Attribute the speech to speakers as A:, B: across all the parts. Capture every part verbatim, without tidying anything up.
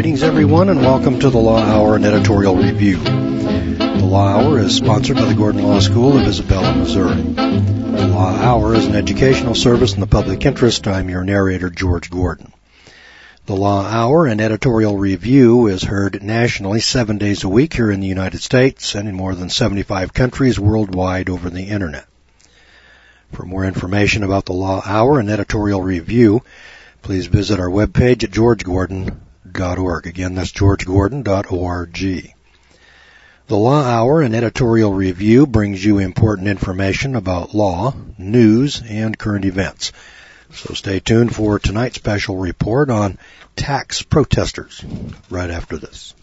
A: Greetings, everyone, and welcome to the Law Hour and Editorial Review. The Law Hour is sponsored by the Gordon Law School of Isabella, Missouri. The Law Hour is an educational service in the public interest. I'm your narrator, George Gordon. The Law Hour and Editorial Review is heard nationally seven days a week here in the United States and in more than seventy-five countries worldwide over the Internet. For more information about the Law Hour and Editorial Review, please visit our webpage at george gordon dot org. Again, that's george gordon dot org. The Law Hour and Editorial Review brings you important information about law, news, and current events. So stay tuned for tonight's special report on tax protesters right after this.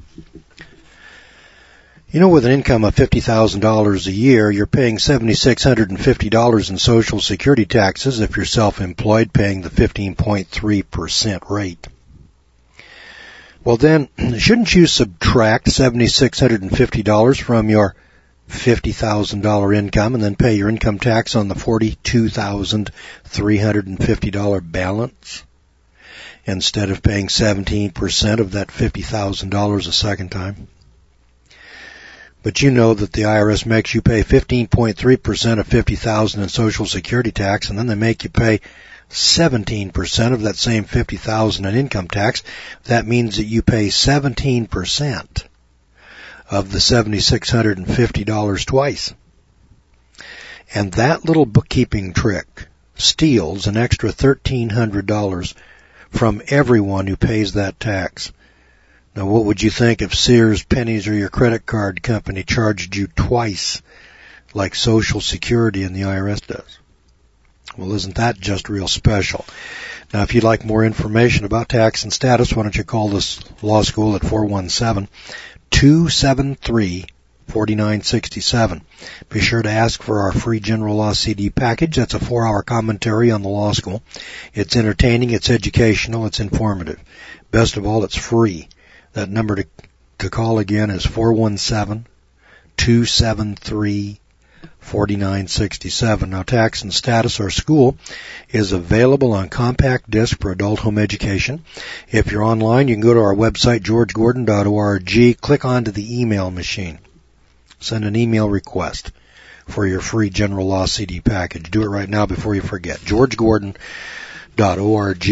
A: You know, with an income of fifty thousand dollars a year, you're paying seven thousand six hundred fifty dollars in Social Security taxes if you're self-employed, paying the fifteen point three percent rate. Well then, shouldn't you subtract seven thousand six hundred fifty dollars from your fifty thousand dollars income and then pay your income tax on the forty-two thousand three hundred fifty dollars balance instead of paying seventeen percent of that fifty thousand dollars a second time? But you know that the I R S makes you pay fifteen point three percent of fifty thousand dollars in Social Security tax, and then they make you pay seventeen percent of that same fifty thousand dollars in income tax. That means that you pay seventeen percent of the seven thousand six hundred fifty dollars twice. And that little bookkeeping trick steals an extra one thousand three hundred dollars from everyone who pays that tax. Now, what would you think if Sears, Penny's, or your credit card company charged you twice like Social Security and the I R S does? Well, isn't that just real special? Now, if you'd like more information about tax and status, why don't you call this law school at four one seven, two seven three, four nine six seven. Be sure to ask for our free General Law C D package. That's a four-hour commentary on the law school. It's entertaining, it's educational, it's informative. Best of all, it's free. That number to, to call again is four one seven, two seven three, four nine six seven. Now, Tax and Status, our school, is available on compact disc for adult home education. If you're online, you can go to our website, george gordon dot org, click onto the email machine. Send an email request for your free General Law C D package. Do it right now before you forget. george gordon dot org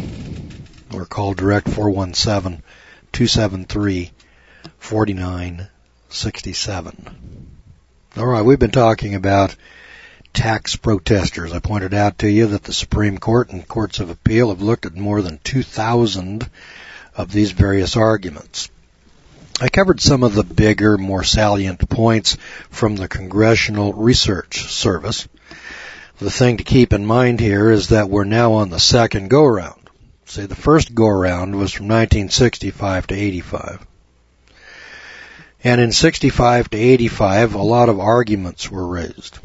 A: or call direct four one seven, two seven three, four nine six seven. All right, we've been talking about tax protesters. I pointed out to you that the Supreme Court and courts of appeal have looked at more than two thousand of these various arguments. I covered some of the bigger, more salient points from the Congressional Research Service. The thing to keep in mind here is that we're now on the second go-around. See, the first go-around was from nineteen sixty-five to eighty-five. And in sixty-five to eighty-five, a lot of arguments were raised.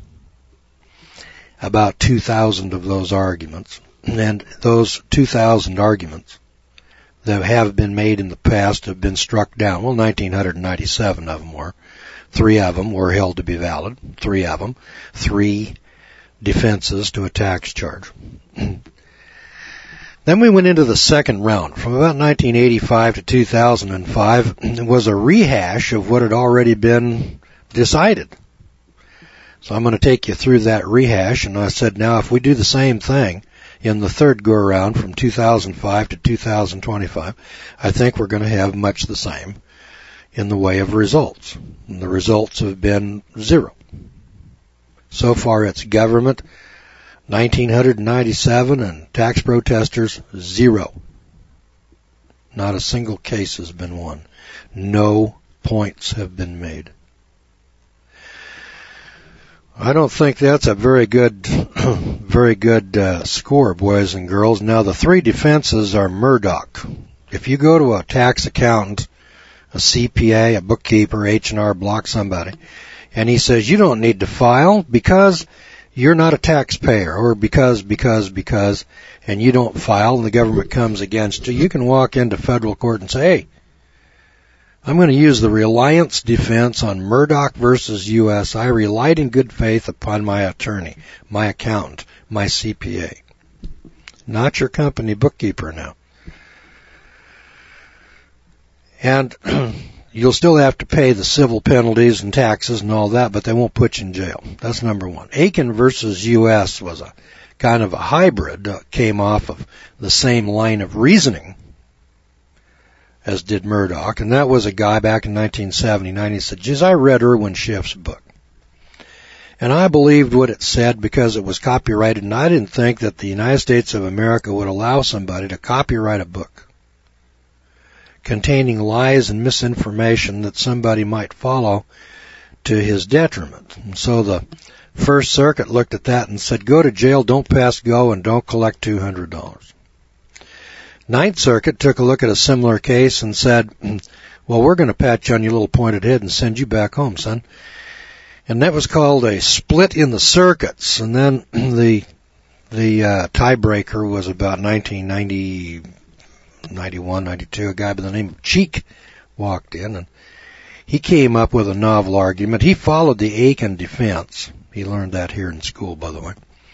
A: About two thousand of those arguments. And those two thousand arguments that have been made in the past have been struck down. Well, one thousand nine hundred ninety-seven of them were. Three of them were held to be valid. Three of them. Three defenses to a tax charge. Then we went into the second round. From about nineteen eighty-five to two thousand five, it was a rehash of what had already been decided. So I'm going to take you through that rehash, and I said, now if we do the same thing in the third go-around from two thousand five to two thousand twenty-five, I think we're going to have much the same in the way of results. And the results have been zero. So far it's government, one thousand nine hundred ninety-seven, and tax protesters, zero. Not a single case has been won. No points have been made. I don't think that's a very good, very good uh, score, boys and girls. Now, the three defenses are Murdoch. If you go to a tax accountant, a C P A, a bookkeeper, H and R Block, somebody, and he says, you don't need to file because you're not a taxpayer, or because, because, because, and you don't file and the government comes against you, you can walk into federal court and say, hey, I'm going to use the reliance defense on Murdoch versus U S I relied in good faith upon my attorney, my accountant, my C P A. Not your company bookkeeper now. And you'll still have to pay the civil penalties and taxes and all that, but they won't put you in jail. That's number one. Aiken versus U S was a kind of a hybrid, uh, came off of the same line of reasoning as did Murdoch, and that was a guy back in nineteen seventy-nine. He said, geez, I read Irwin Schiff's book, and I believed what it said because it was copyrighted, and I didn't think that the United States of America would allow somebody to copyright a book containing lies and misinformation that somebody might follow to his detriment. And so the First Circuit looked at that and said, go to jail, don't pass go, and don't collect two hundred dollars. Ninth Circuit took a look at a similar case and said, well, we're going to pat you on your little pointed head and send you back home, son. And that was called a split in the circuits. And then the the uh, tiebreaker was about nineteen ninety, ninety-one, ninety-two. A guy by the name of Cheek walked in, and he came up with a novel argument. He followed the Aiken defense. He learned that here in school, by the way.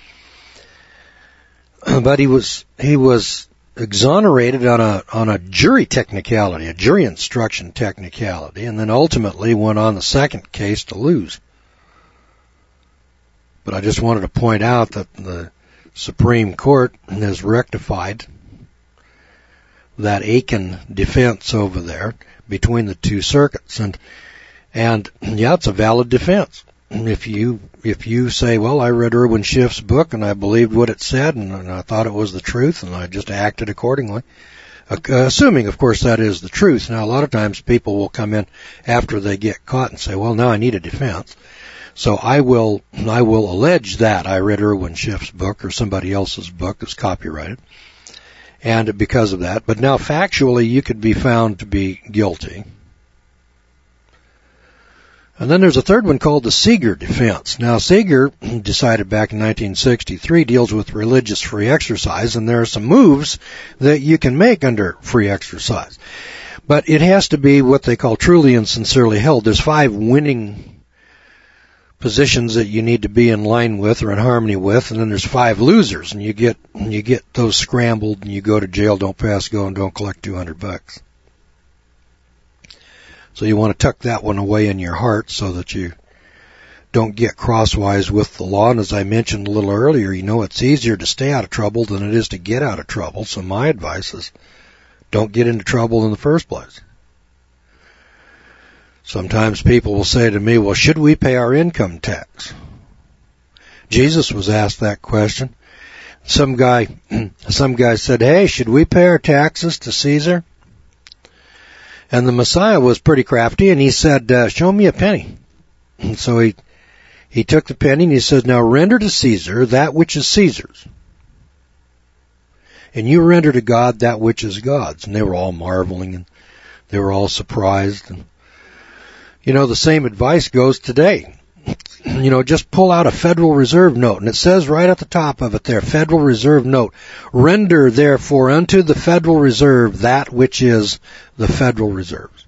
A: But he was he was exonerated on a on a jury technicality, a jury instruction technicality, and then ultimately went on the second case to lose. But I just wanted to point out that the Supreme Court has rectified that Aiken defense over there between the two circuits, and and yeah, it's a valid defense. If you if you say, well, I read Irwin Schiff's book and I believed what it said and, and I thought it was the truth and I just acted accordingly, uh, assuming, of course, that is the truth. Now, a lot of times people will come in after they get caught and say, well, now I need a defense. So I will I will allege that I read Irwin Schiff's book or somebody else's book is copyrighted, and because of that. But now, factually, you could be found to be guilty. And then there's a third one called the Seeger defense. Now, Seeger, decided back in nineteen sixty-three, deals with religious free exercise, and there are some moves that you can make under free exercise. But it has to be what they call truly and sincerely held. There's five winning positions that you need to be in line with or in harmony with, and then there's five losers, and you get you get those scrambled, and you go to jail, don't pass go, and don't collect two hundred bucks. So you want to tuck that one away in your heart so that you don't get crosswise with the law. And as I mentioned a little earlier, you know it's easier to stay out of trouble than it is to get out of trouble. So my advice is don't get into trouble in the first place. Sometimes people will say to me, well, should we pay our income tax? Jesus was asked that question. Some guy, some guy said, hey, should we pay our taxes to Caesar? And the Messiah was pretty crafty, and he said, uh, show me a penny. And so he he took the penny, and he says, now render to Caesar that which is Caesar's, and you render to God that which is God's. And they were all marveling, and they were all surprised. And, you know, the same advice goes today. You know, just pull out a Federal Reserve note, and it says right at the top of it there, Federal Reserve note, render therefore unto the Federal Reserve that which is the Federal Reserve's,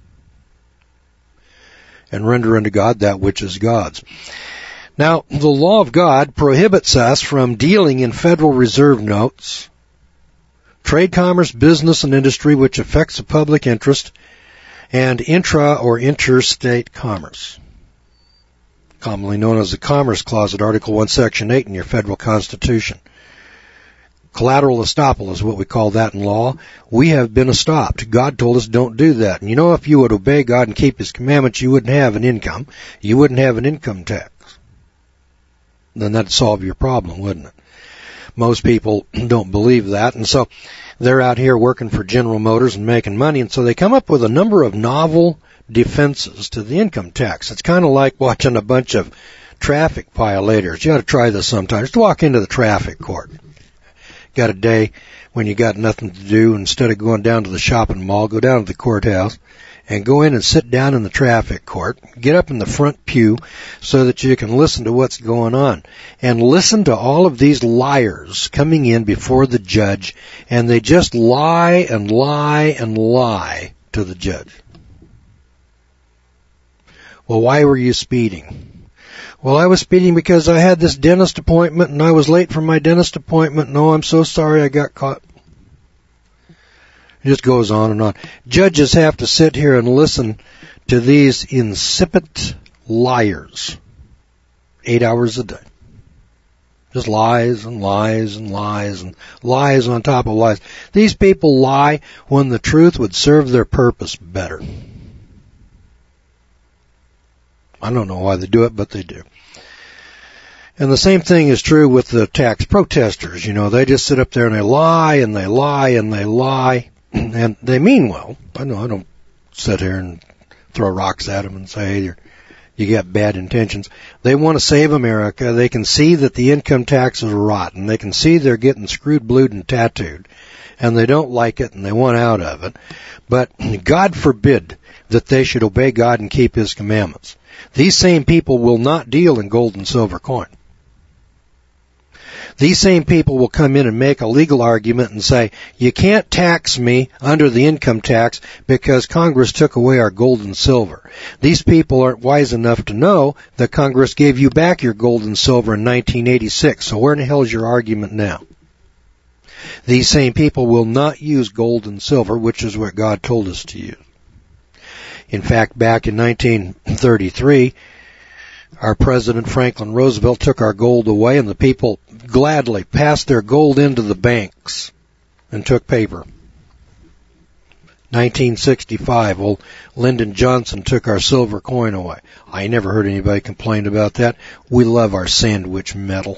A: and render unto God that which is God's. Now, the law of God prohibits us from dealing in Federal Reserve notes, trade, commerce, business, and industry which affects the public interest, and intra or interstate commerce, commonly known as the Commerce Clause at Article one, Section eight in your federal Constitution. Collateral estoppel is what we call that in law. We have been estopped. God told us don't do that. And you know, if you would obey God and keep His commandments, you wouldn't have an income. You wouldn't have an income tax. Then that'd solve your problem, wouldn't it? Most people don't believe that, and so they're out here working for General Motors and making money, and so they come up with a number of novel defenses to the income tax. It's kind of like watching a bunch of traffic violators. You ought to try this sometime. Just walk into the traffic court. Got a day when you got nothing to do, instead of going down to the shopping mall, go down to the courthouse and go in and sit down in the traffic court. Get up in the front pew so that you can listen to what's going on. And listen to all of these liars coming in before the judge, and they just lie and lie and lie to the judge. Well, why were you speeding? Well, I was speeding because I had this dentist appointment and I was late for my dentist appointment. No, I'm so sorry I got caught. It just goes on and on. Judges have to sit here and listen to these insipid liars eight hours a day. Just lies and lies and lies and lies on top of lies. These people lie when the truth would serve their purpose better. I don't know why they do it, but they do. And the same thing is true with the tax protesters. You know, they just sit up there and they lie and they lie and they lie. And they mean well. I know I don't sit here and throw rocks at them and say, hey, you're, you got bad intentions. They want to save America. They can see that the income taxes are rotten. They can see they're getting screwed, blued, and tattooed. And they don't like it and they want out of it. But God forbid that they should obey God and keep His commandments. These same people will not deal in gold and silver coin. These same people will come in and make a legal argument and say, you can't tax me under the income tax because Congress took away our gold and silver. These people aren't wise enough to know that Congress gave you back your gold and silver in nineteen eighty-six. So where in the hell is your argument now? These same people will not use gold and silver, which is what God told us to use. In fact, back in nineteen thirty-three, our President Franklin Roosevelt took our gold away, and the people gladly passed their gold into the banks and took paper. nineteen sixty-five, old Lyndon Johnson took our silver coin away. I never heard anybody complain about that. We love our sandwich metal.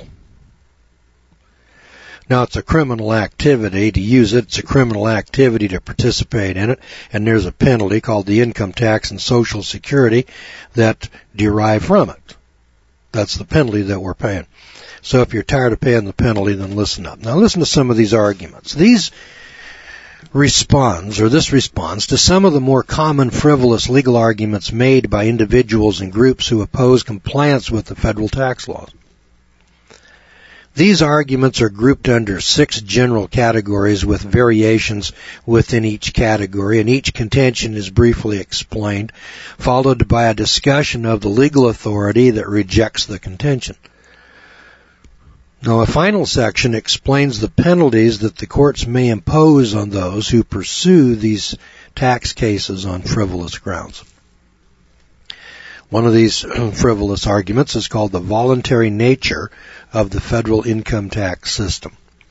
A: Now, it's a criminal activity to use it. It's a criminal activity to participate in it. And there's a penalty called the income tax and Social Security that derive from it. That's the penalty that we're paying. So if you're tired of paying the penalty, then listen up. Now, listen to some of these arguments. These responds, or this responds, to some of the more common frivolous legal arguments made by individuals and groups who oppose compliance with the federal tax laws. These arguments are grouped under six general categories with variations within each category, and each contention is briefly explained, followed by a discussion of the legal authority that rejects the contention. Now, a final section explains the penalties that the courts may impose on those who pursue these tax cases on frivolous grounds. One of these frivolous arguments is called the voluntary nature of the federal income tax system.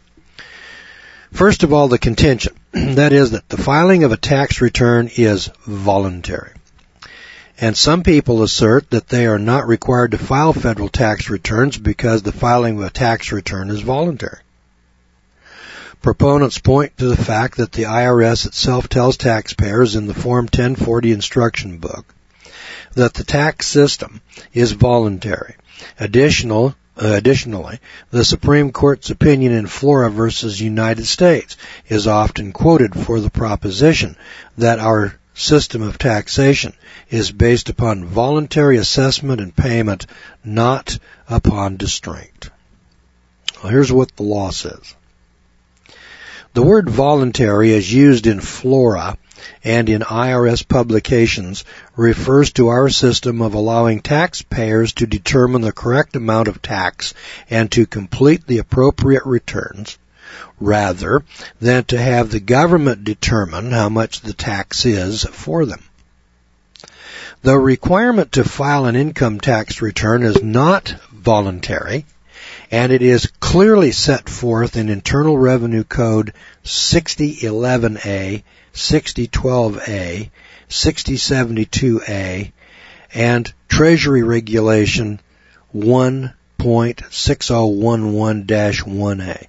A: First of all, the contention, that is that the filing of a tax return is voluntary. And some people assert that they are not required to file federal tax returns because the filing of a tax return is voluntary. Proponents point to the fact that the I R S itself tells taxpayers in the Form ten forty instruction book that the tax system is voluntary. Additional, uh, additionally, the Supreme Court's opinion in Flora versus United States is often quoted for the proposition that our system of taxation is based upon voluntary assessment and payment, not upon distraint. Well, here's what the law says. The word voluntary, as used in Flora and in I R S publications, refers to our system of allowing taxpayers to determine the correct amount of tax and to complete the appropriate returns, rather than to have the government determine how much the tax is for them. The requirement to file an income tax return is not voluntary, and it is clearly set forth in Internal Revenue Code sixty eleven A, sixty twelve A, sixty seventy-two A, and Treasury Regulation one point six oh one one dash one A.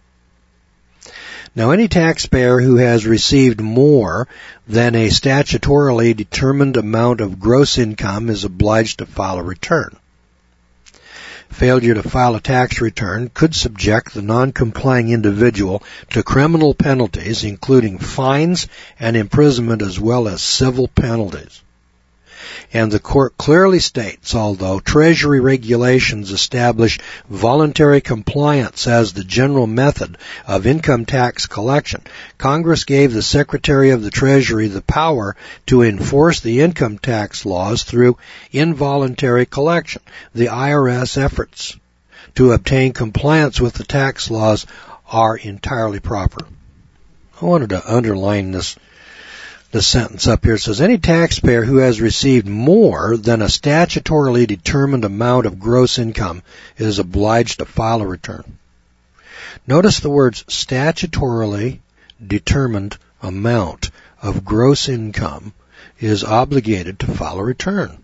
A: Now, any taxpayer who has received more than a statutorily determined amount of gross income is obliged to file a return. Failure to file a tax return could subject the non-complying individual to criminal penalties, including fines and imprisonment, as well as civil penalties. And the court clearly states, although Treasury regulations establish voluntary compliance as the general method of income tax collection, Congress gave the Secretary of the Treasury the power to enforce the income tax laws through involuntary collection. The I R S efforts to obtain compliance with the tax laws are entirely proper. I wanted to underline this this sentence up here. It says, any taxpayer who has received more than a statutorily determined amount of gross income is obliged to file a return. Notice the words statutorily determined amount of gross income is obligated to file a return.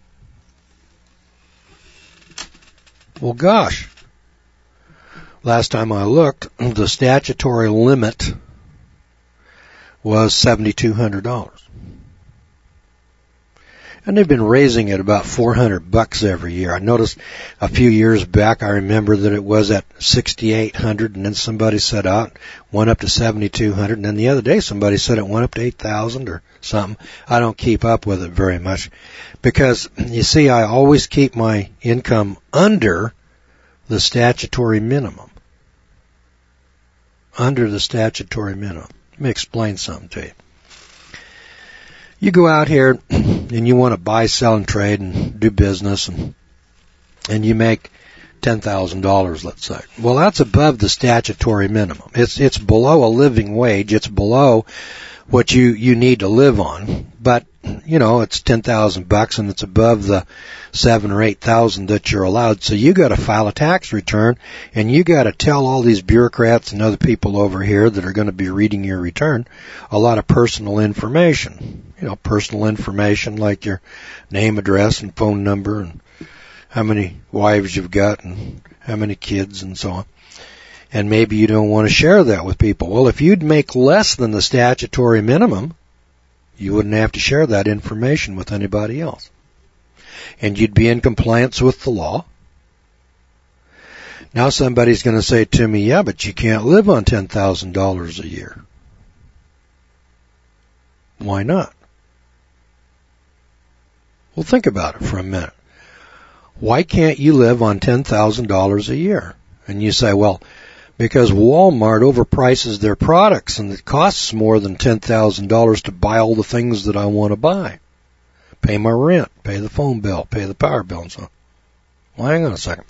A: Well, gosh. Last time I looked, the statutory limit was seven thousand two hundred dollars. And they've been raising it about four hundred bucks every year. I noticed a few years back, I remember that it was at six thousand eight hundred, and then somebody said out, went up to seven thousand two hundred, and then the other day somebody said it went up to eight thousand or something. I don't keep up with it very much because, you see, I always keep my income under the statutory minimum. Under the statutory minimum. Let me explain something to you. You go out here and you want to buy, sell, and trade and do business, and and you make ten thousand dollars, let's say. Well, that's above the statutory minimum. It's it's below a living wage. It's below what you, you need to live on. But, you know, it's ten thousand bucks, and it's above the seven or eight thousand that you're allowed. So you got to file a tax return, and you got to tell all these bureaucrats and other people over here that are going to be reading your return a lot of personal information. You know, personal information like your name, address, and phone number, and how many wives you've got, and how many kids, and so on. And maybe you don't want to share that with people. Well, if you'd make less than the statutory minimum, you wouldn't have to share that information with anybody else. And you'd be in compliance with the law. Now somebody's going to say to me, yeah, but you can't live on ten thousand dollars a year. Why not? Well, think about it for a minute. Why can't you live on ten thousand dollars a year? And you say, well, because Walmart overprices their products and it costs more than ten thousand dollars to buy all the things that I want to buy. Pay my rent, pay the phone bill, pay the power bill, and so on. Well, hang on a second.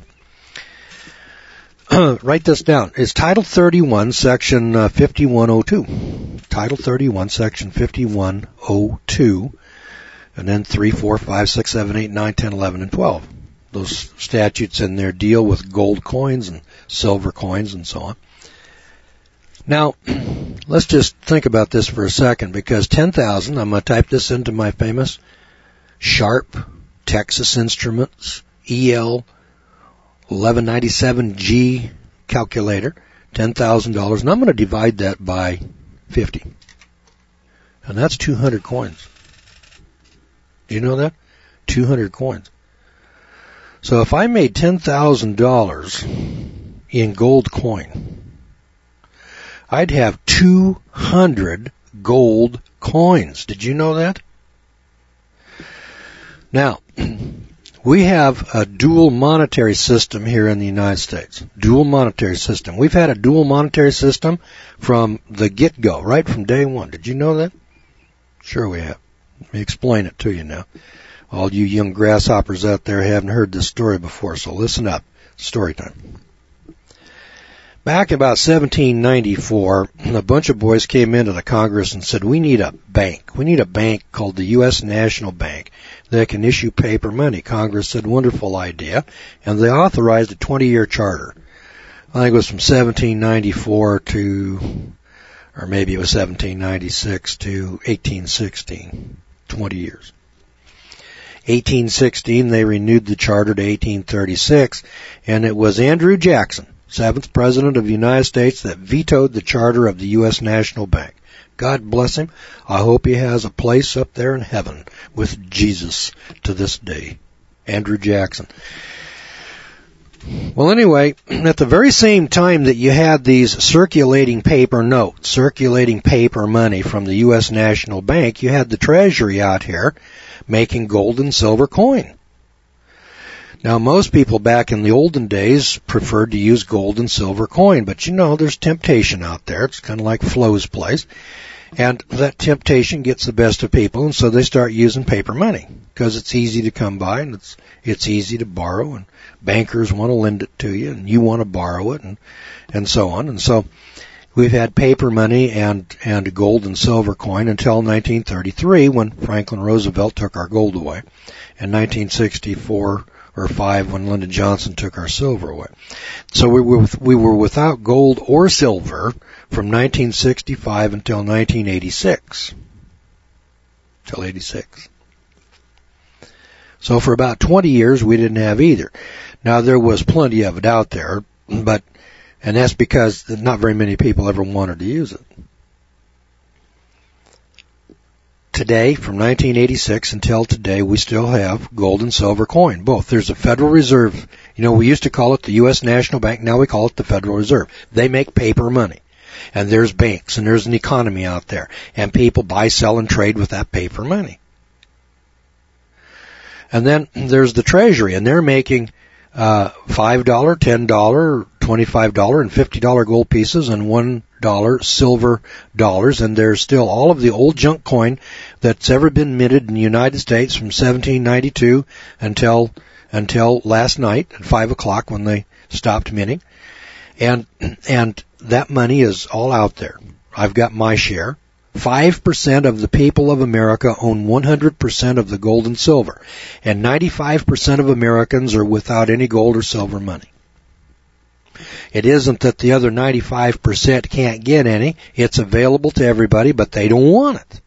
A: Write this down. It's Title thirty-one, Section uh, fifty-one oh two. Title thirty-one, Section fifty-one oh two. And then three, four, five, six, seven, eight, nine, ten, eleven, and twelve. Those statutes in there deal with gold coins and silver coins and so on. Now, let's just think about this for a second, because ten thousand, I'm going to type this into my famous Sharp Texas Instruments E L eleven ninety-seven G calculator, ten thousand dollars, and I'm going to divide that by fifty. And that's two hundred coins. Do you know that? two hundred coins. So if I made ten thousand dollars in gold coin, I'd have two hundred gold coins. Did you know that? Now, we have a dual monetary system here in the United States. Dual monetary system. We've had a dual monetary system from the get-go, right from day one. Did you know that? Sure we have. Let me explain it to you now. All you young grasshoppers out there haven't heard this story before, so listen up. Story time. Back about seventeen ninety-four, a bunch of boys came into the Congress and said, we need a bank. We need a bank called the U S National Bank that can issue paper money. Congress said, wonderful idea, and they authorized a twenty-year charter. I think it was from seventeen ninety-four to, or maybe it was seventeen ninety-six to eighteen sixteen, twenty years. eighteen sixteen, they renewed the charter to eighteen thirty-six, and it was Andrew Jackson, seventh President of the United States, that vetoed the charter of the U S National Bank. God bless him. I hope he has a place up there in heaven with Jesus to this day. Andrew Jackson. Well, anyway, at the very same time that you had these circulating paper notes, circulating paper money from the U S National Bank, you had the Treasury out here making gold and silver coin. Now, most people back in the olden days preferred to use gold and silver coin, but you know, there's temptation out there. It's kind of like Flo's place. And that temptation gets the best of people, and so they start using paper money because it's easy to come by and it's it's easy to borrow, and bankers want to lend it to you and you want to borrow it, and and so on. And so we've had paper money and, and gold and silver coin until nineteen thirty-three when Franklin Roosevelt took our gold away, and nineteen sixty-four or five when Lyndon Johnson took our silver away. So we were, we were without gold or silver from nineteen sixty-five until nineteen eighty-six. Till eighty-six. So for about twenty years we didn't have either. Now there was plenty of it out there, but, and that's because not very many people ever wanted to use it. Today, from nineteen eighty-six until today, we still have gold and silver coin, both. There's a Federal Reserve. You know, we used to call it the U S National Bank. Now we call it the Federal Reserve. They make paper money. And there's banks, and there's an economy out there. And people buy, sell, and trade with that paper money. And then there's the Treasury, and they're making uh five dollars, ten dollars, twenty-five dollars, and fifty dollars gold pieces and one dollar silver dollars. And there's still all of the old junk coin that's ever been minted in the United States from seventeen ninety-two until until last night at five o'clock when they stopped minting. And and that money is all out there. I've got my share. Five percent of the people of America own one hundred percent of the gold and silver. And ninety-five percent of Americans are without any gold or silver money. It isn't that the other ninety-five percent can't get any. It's available to everybody, but they don't want it.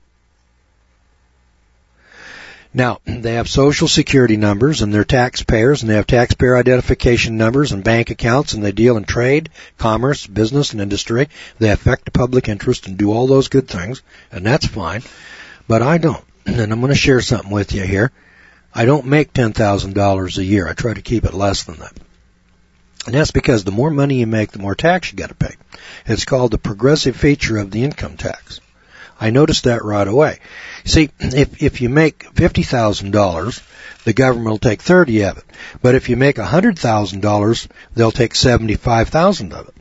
A: Now, they have Social Security numbers, and they're taxpayers, and they have taxpayer identification numbers and bank accounts, and they deal in trade, commerce, business, and industry. They affect the public interest and do all those good things, and that's fine. But I don't. And I'm going to share something with you here. I don't make ten thousand dollars a year. I try to keep it less than that. And that's because the more money you make, the more tax you got to pay. It's called the progressive feature of the income tax. I noticed that right away. See, if if you make fifty thousand dollars, the government will take thirty of it. But if you make one hundred thousand dollars, they'll take seventy-five thousand of it.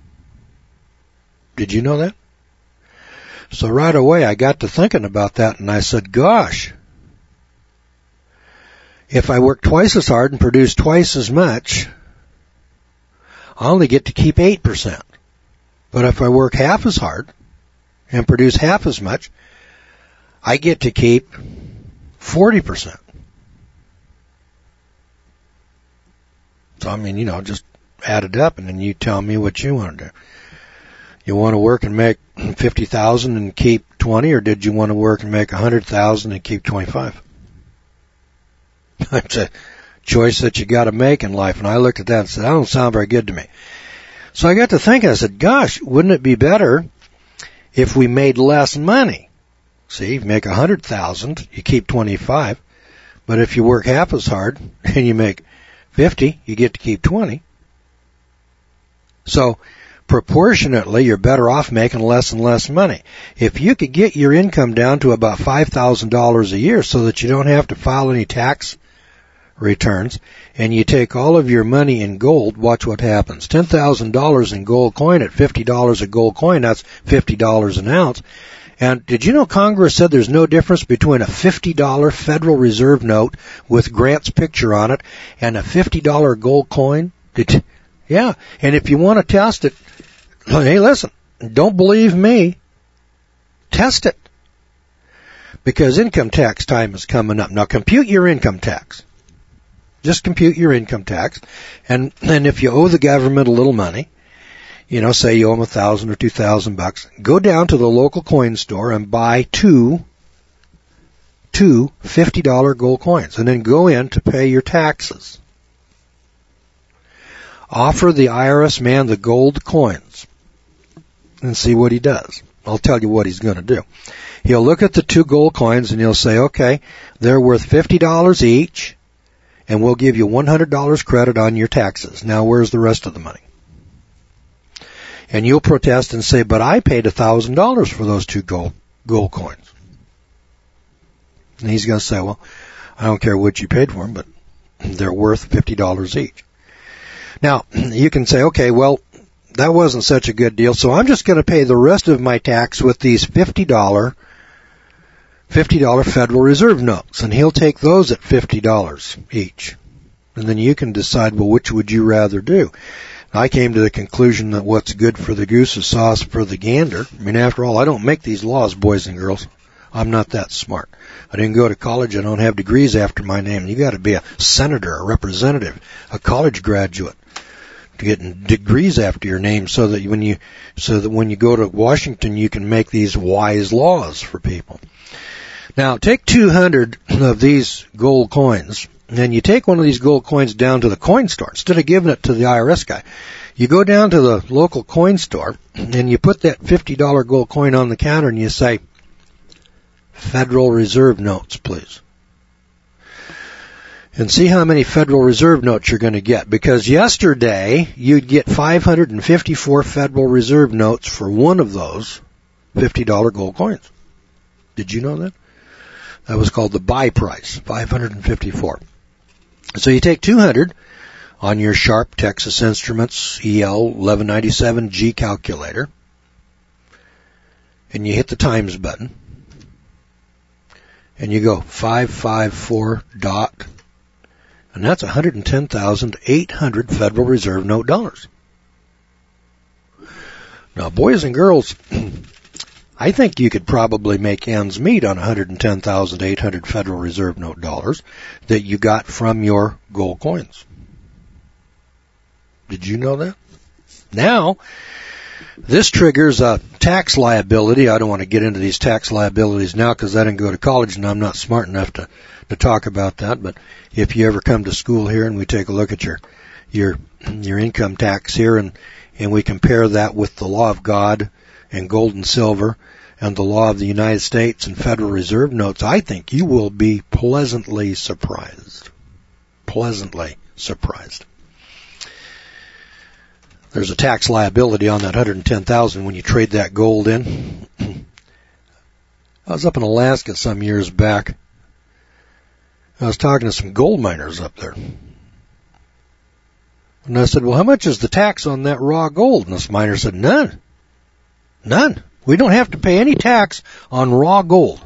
A: Did you know that? So right away I got to thinking about that, and I said, gosh, if I work twice as hard and produce twice as much, I only get to keep eight percent. But if I work half as hard and produce half as much, I get to keep forty percent. So, I mean, you know, just add it up and then you tell me what you want to do. You want to work and make fifty thousand dollars and keep twenty, or did you want to work and make one hundred thousand dollars and keep twenty-five? It's a choice that you got to make in life. And I looked at that and said, that don't sound very good to me. So I got to thinking, I said, gosh, wouldn't it be better if we made less money? See, you make one hundred thousand dollars, you keep twenty-five. But if you work half as hard and you make fifty, you get to keep twenty. So proportionately, you're better off making less and less money. If you could get your income down to about five thousand dollars a year so that you don't have to file any tax returns, and you take all of your money in gold, watch what happens. ten thousand dollars in gold coin at fifty dollars a gold coin, that's fifty dollars an ounce. And did you know Congress said there's no difference between a fifty dollars Federal Reserve note with Grant's picture on it and a fifty dollars gold coin? Did, yeah, and if you want to test it, hey, listen, don't believe me. Test it. Because income tax time is coming up. Now compute your income tax. Just compute your income tax. And, and if you owe the government a little money, you know, say you owe them a thousand or two thousand bucks, go down to the local coin store and buy two, two fifty dollars gold coins, and then go in to pay your taxes. Offer the I R S man the gold coins and see what he does. I'll tell you what he's going to do. He'll look at the two gold coins and he'll say, okay, they're worth fifty dollars each, and we'll give you one hundred dollars credit on your taxes. Now where's the rest of the money? And you'll protest and say, but I paid one thousand dollars for those two gold, gold coins. And he's going to say, well, I don't care what you paid for them, but they're worth fifty dollars each. Now, you can say, okay, well, that wasn't such a good deal, so I'm just going to pay the rest of my tax with these fifty dollars fifty dollars Federal Reserve notes, and he'll take those at fifty dollars each. And then you can decide, well, which would you rather do? I came to the conclusion that what's good for the goose is sauce for the gander. I mean, after all, I don't make these laws, boys and girls. I'm not that smart. I didn't go to college. I don't have degrees after my name. You got to be a senator, a representative, a college graduate to get degrees after your name, so that when you so that when you go to Washington, you can make these wise laws for people. Now, take two hundred of these gold coins, and you take one of these gold coins down to the coin store. Instead of giving it to the I R S guy, you go down to the local coin store, and you put that fifty dollar gold coin on the counter, and you say, Federal Reserve notes, please. And see how many Federal Reserve notes you're going to get. Because yesterday, you'd get five hundred fifty-four Federal Reserve notes for one of those fifty dollar gold coins. Did you know that? That was called the buy price, five hundred fifty-four. So you take two hundred on your Sharp Texas Instruments E L eleven ninety-seven G calculator, and you hit the times button, and you go five five four dot, and that's one hundred ten thousand eight hundred Federal Reserve note dollars. Now, boys and girls, I think you could probably make ends meet on one hundred ten thousand eight hundred Federal Reserve note dollars that you got from your gold coins. Did you know that? Now, this triggers a tax liability. I don't want to get into these tax liabilities now because I didn't go to college and I'm not smart enough to, to talk about that. But if you ever come to school here and we take a look at your your your income tax here and, and we compare that with the law of God and gold and silver and the law of the United States and Federal Reserve notes, I think you will be pleasantly surprised. Pleasantly surprised. There's a tax liability on that one hundred ten thousand when you trade that gold in. I was up in Alaska some years back. I was talking to some gold miners up there. And I said, well, how much is the tax on that raw gold? And this miner said, none. None. We don't have to pay any tax on raw gold.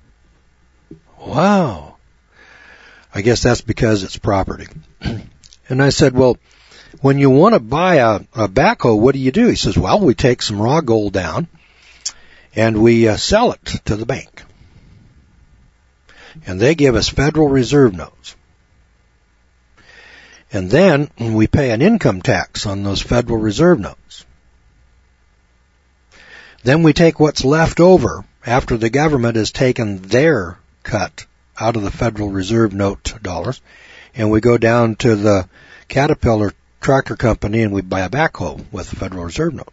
A: Wow. I guess that's because it's property. And I said, well, when you want to buy a, a backhoe, what do you do? He says, well, we take some raw gold down and we uh, sell it to the bank. And they give us Federal Reserve notes. And then we pay an income tax on those Federal Reserve notes. Then we take what's left over after the government has taken their cut out of the Federal Reserve note dollars, and we go down to the Caterpillar tractor company and we buy a backhoe with the Federal Reserve notes.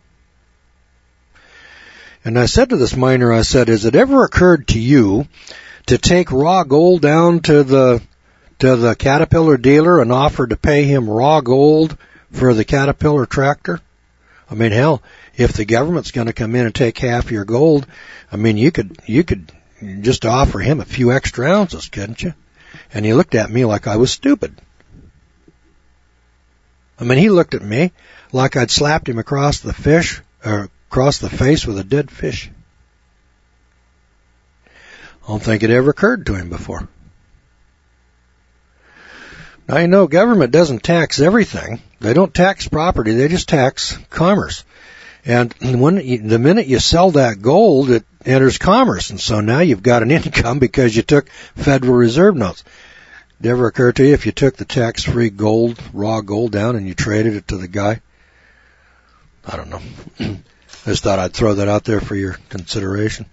A: And I said to this miner, I said, has it ever occurred to you to take raw gold down to the to the Caterpillar dealer and offer to pay him raw gold for the Caterpillar tractor? I mean, hell, if the government's going to come in and take half your gold, I mean, you could you could just offer him a few extra ounces, couldn't you? And he looked at me like I was stupid. I mean, he looked at me like I'd slapped him across the fish or across the face with a dead fish. I don't think it ever occurred to him before. Now, you know, government doesn't tax everything. They don't tax property. They just tax commerce. And when you, the minute you sell that gold, it enters commerce. And so now you've got an income because you took Federal Reserve notes. Did it ever occur to you if you took the tax-free gold, raw gold down and you traded it to the guy? I don't know. I just thought I'd throw that out there for your consideration.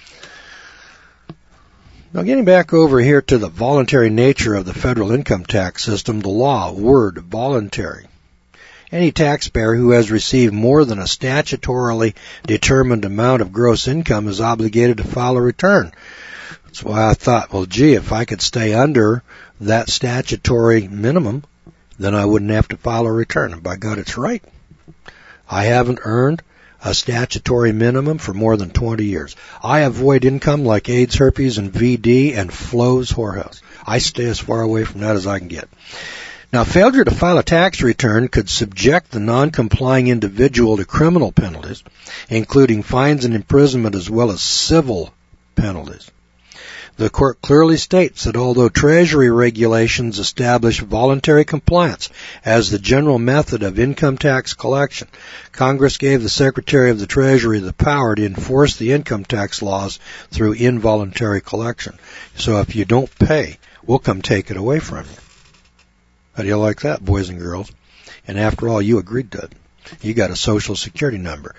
A: Now, getting back over here to the voluntary nature of the federal income tax system, the law, word, voluntary. Any taxpayer who has received more than a statutorily determined amount of gross income is obligated to file a return. That's why I thought, well, gee, if I could stay under that statutory minimum, then I wouldn't have to file a return. And by God, it's right. I haven't earned a statutory minimum for more than twenty years. I avoid income like AIDS, herpes, and V D and Flo's whorehouse. I stay as far away from that as I can get. Now, failure to file a tax return could subject the non-complying individual to criminal penalties, including fines and imprisonment as well as civil penalties. The court clearly states that although Treasury regulations establish voluntary compliance as the general method of income tax collection, Congress gave the Secretary of the Treasury the power to enforce the income tax laws through involuntary collection. So if you don't pay, we'll come take it away from you. How do you like that, boys and girls? And after all, you agreed to it. You got a Social Security number.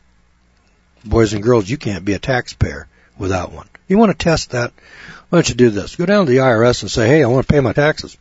A: Boys and girls, you can't be a taxpayer without one. You want to test that? Why don't you do this? Go down to the I R S and say, hey, I want to pay my taxes.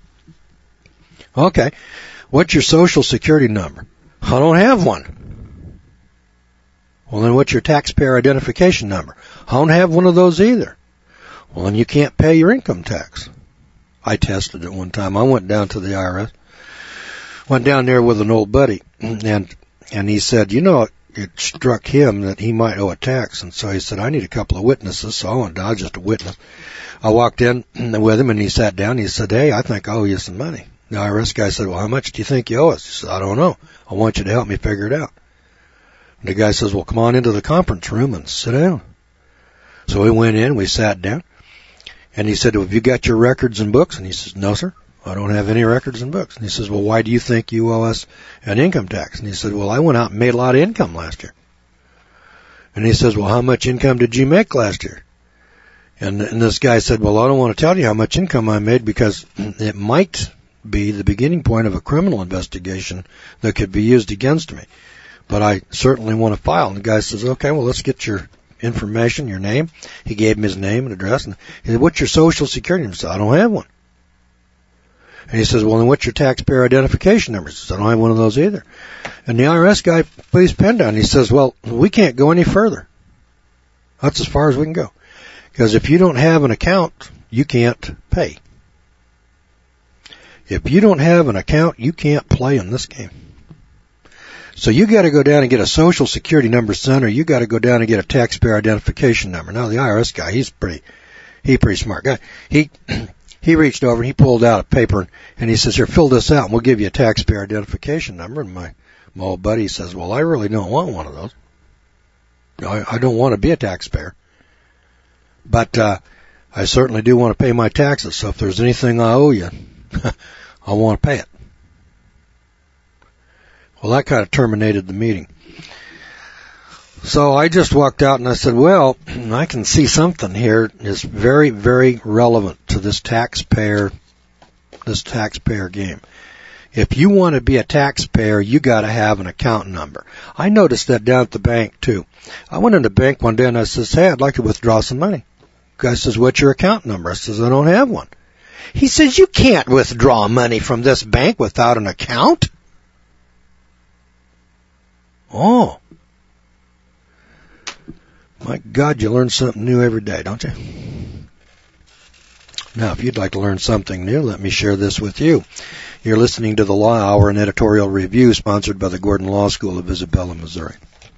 A: Okay. What's your Social Security number? I don't have one. Well, then what's your taxpayer identification number? I don't have one of those either. Well, then you can't pay your income tax. I tested it one time. I went down to the I R S. Went down there with an old buddy, and and he said, you know, it struck him that he might owe a tax, and so he said, I need a couple of witnesses, so I went down, I was just a witness. I walked in with him, and he sat down, and he said, hey, I think I owe you some money. The I R S guy said, well, how much do you think you owe us? He said, I don't know. I want you to help me figure it out. And the guy says, well, come on into the conference room and sit down. So we went in, we sat down, and he said, well, have you got your records and books? And he says, no, sir. I don't have any records and books. And he says, well, why do you think you owe us an income tax? And he said, well, I went out and made a lot of income last year. And he says, well, how much income did you make last year? And, and this guy said, well, I don't want to tell you how much income I made because it might be the beginning point of a criminal investigation that could be used against me. But I certainly want to file. And the guy says, okay, well, let's get your information, your name. He gave him his name and address. And he said, what's your Social Security number? He said, I don't have one. And he says, well, then what's your taxpayer identification number? He says, I don't have one of those either. And the I R S guy put his pen down. He says, well, we can't go any further. That's as far as we can go. Because if you don't have an account, you can't pay. If you don't have an account, you can't play in this game. So you got to go down and get a Social Security number, son, or you got to go down and get a taxpayer identification number. Now, the I R S guy, he's pretty, he's pretty smart guy. He... He reached over and he pulled out a paper and he says, here, fill this out and we'll give you a taxpayer identification number. And my, my old buddy says, well, I really don't want one of those. I, I don't want to be a taxpayer. But, uh, I certainly do want to pay my taxes. So if there's anything I owe you, I want to pay it. Well, that kind of terminated the meeting. So I just walked out and I said, well, I can see something here is very, very relevant to this taxpayer, this taxpayer game. If you want to be a taxpayer, you got to have an account number. I noticed that down at the bank too. I went in the bank one day and I says, hey, I'd like to withdraw some money. The guy says, what's your account number? I says, I don't have one. He says, you can't withdraw money from this bank without an account. Oh. My God, you learn something new every day, don't you? Now, if you'd like to learn something new, let me share this with you. You're listening to the Law Hour, an editorial review sponsored by the Gordon Law School of Isabella, Missouri.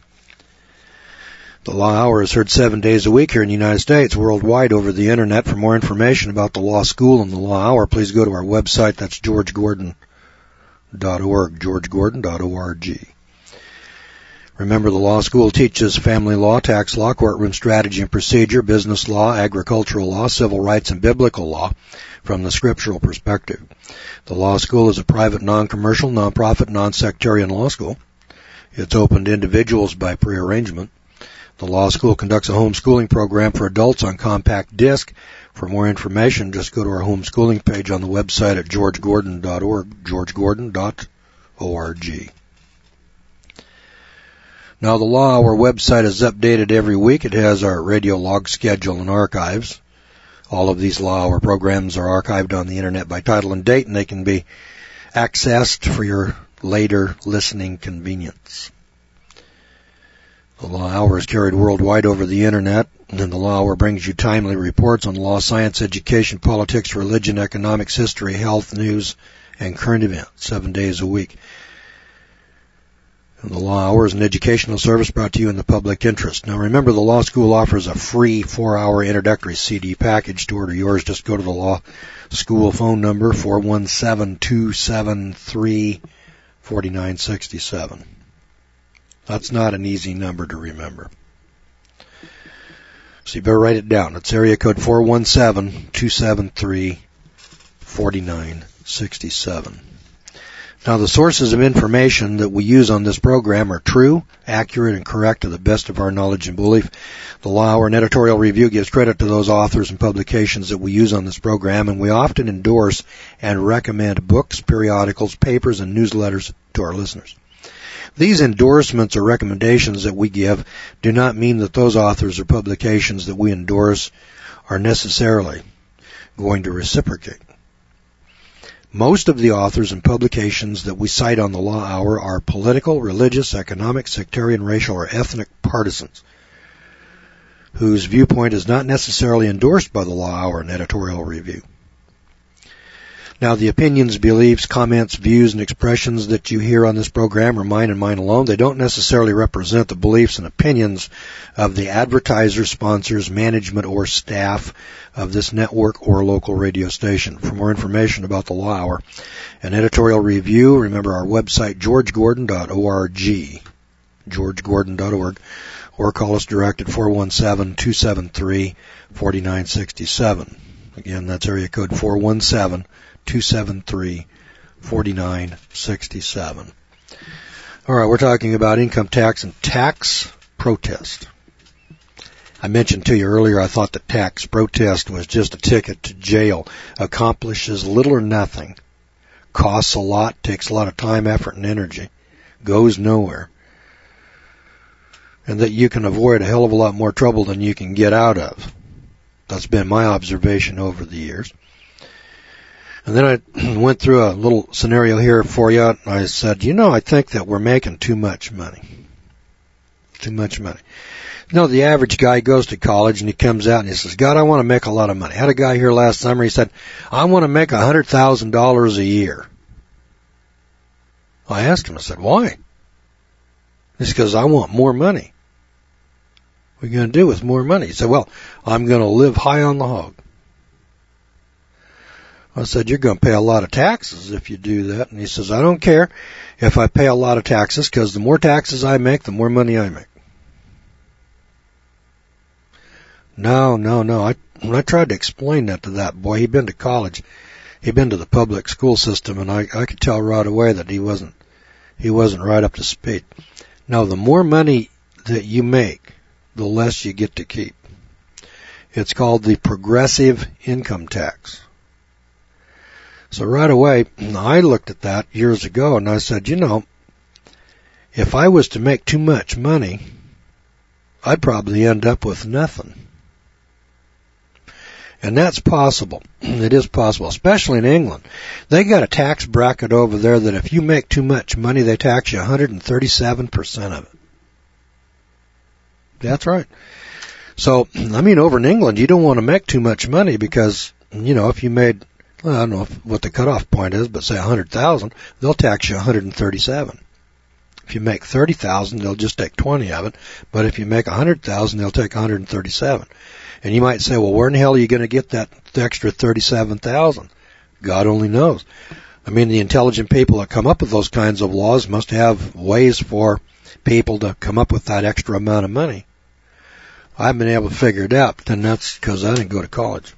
A: The Law Hour is heard seven days a week here in the United States, worldwide over the Internet. For more information about the Law School and the Law Hour, please go to our website. That's george gordon dot org, george gordon dot org. Remember, the law school teaches family law, tax law, courtroom strategy and procedure, business law, agricultural law, civil rights, and biblical law from the scriptural perspective. The law school is a private, non-commercial, non-profit, non-sectarian law school. It's open to individuals by prearrangement. The law school conducts a homeschooling program for adults on compact disc. For more information, just go to our homeschooling page on the website at george gordon dot org, george gordon dot org. Now, the Law Hour website is updated every week. It has our radio log schedule and archives. All of these Law Hour programs are archived on the Internet by title and date, and they can be accessed for your later listening convenience. The Law Hour is carried worldwide over the Internet, and the Law Hour brings you timely reports on law, science, education, politics, religion, economics, history, health, news, and current events, seven days a week. The Law Hour is an educational service brought to you in the public interest. Now remember, the Law School offers a free four-hour introductory C D package. To order yours, just go to the Law School phone number, four one seven, two seven three, four nine six seven. That's not an easy number to remember. So you better write it down. It's area code four one seven, two seven three, four nine six seven. Now, the sources of information that we use on this program are true, accurate, and correct to the best of our knowledge and belief. The Law Hour and Editorial Review gives credit to those authors and publications that we use on this program, and we often endorse and recommend books, periodicals, papers, and newsletters to our listeners. These endorsements or recommendations that we give do not mean that those authors or publications that we endorse are necessarily going to reciprocate. Most of the authors and publications that we cite on the Law Hour are political, religious, economic, sectarian, racial, or ethnic partisans whose viewpoint is not necessarily endorsed by the Law Hour and Editorial Review. Now, the opinions, beliefs, comments, views, and expressions that you hear on this program are mine and mine alone. They don't necessarily represent the beliefs and opinions of the advertisers, sponsors, management, or staff of this network or local radio station. For more information about the Law Hour and Editorial Review, remember our website, george gordon dot org, george gordon dot org, or call us direct at four one seven, two seven three, four nine six seven. Again, that's area code four one seven, two seven three, four nine six seven. All right, we're talking about income tax and tax protest. I mentioned to you earlier I thought the tax protest was just a ticket to jail. Accomplishes little or nothing. Costs a lot, takes a lot of time, effort, and energy. Goes nowhere. And that you can avoid a hell of a lot more trouble than you can get out of. That's been my observation over the years. And then I went through a little scenario here for you, and I said, you know, I think that we're making too much money. Too much money. You know, the average guy goes to college and he comes out and he says, God, I want to make a lot of money. I had a guy here last summer, he said, I want to make one hundred thousand dollars a year. I asked him, I said, why? He said, because I want more money. What are you going to do with more money? He said, well, I'm going to live high on the hog. I said, you're going to pay a lot of taxes if you do that. And he says, I don't care if I pay a lot of taxes, because the more taxes I make, the more money I make. No, no, no. I, when I tried to explain that to that boy, he'd been to college. He'd been to the public school system, and I, I could tell right away that he wasn't, he wasn't right up to speed. No, the more money that you make, the less you get to keep. It's called the progressive income tax. So right away, I looked at that years ago and I said, you know, if I was to make too much money, I'd probably end up with nothing. And that's possible. It is possible, especially in England. They got a tax bracket over there that if you make too much money, they tax you one hundred thirty-seven percent of it. That's right. So, I mean, over in England, you don't want to make too much money because, you know, if you made, well, I don't know if, what the cutoff point is, but say one hundred thousand dollars, they'll tax you one hundred thirty-seven. If you make thirty thousand dollars, they'll just take twenty of it. But if you make one hundred thousand dollars, they'll take one hundred thirty-seven. And you might say, well, where in the hell are you going to get that extra thirty-seven thousand dollars? God only knows. I mean, the intelligent people that come up with those kinds of laws must have ways for people to come up with that extra amount of money. I haven't been able to figure it out, but then that's because I didn't go to college.